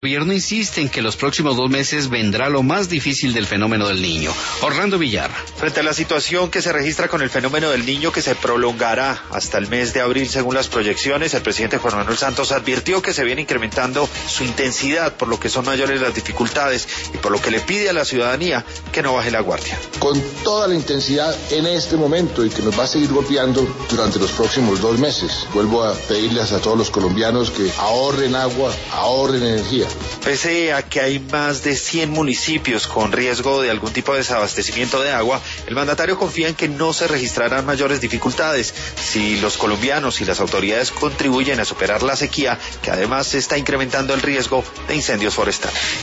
El gobierno insiste en que los próximos 2 meses vendrá lo más difícil del fenómeno del Niño. Orlando Villar. Frente a la situación que se registra con el fenómeno del Niño, que se prolongará hasta el mes de abril según las proyecciones, el presidente Juan Manuel Santos advirtió que se viene incrementando su intensidad, por lo que son mayores las dificultades y por lo que le pide a la ciudadanía que no baje la guardia. Con toda la intensidad en este momento y que nos va a seguir golpeando durante los próximos 2 meses. Vuelvo a pedirles a todos los colombianos que ahorren agua, ahorren energía. Pese a que hay más de 100 municipios con riesgo de algún tipo de desabastecimiento de agua, el mandatario confía en que no se registrarán mayores dificultades si los colombianos y las autoridades contribuyen a superar la sequía, que además está incrementando el riesgo de incendios forestales.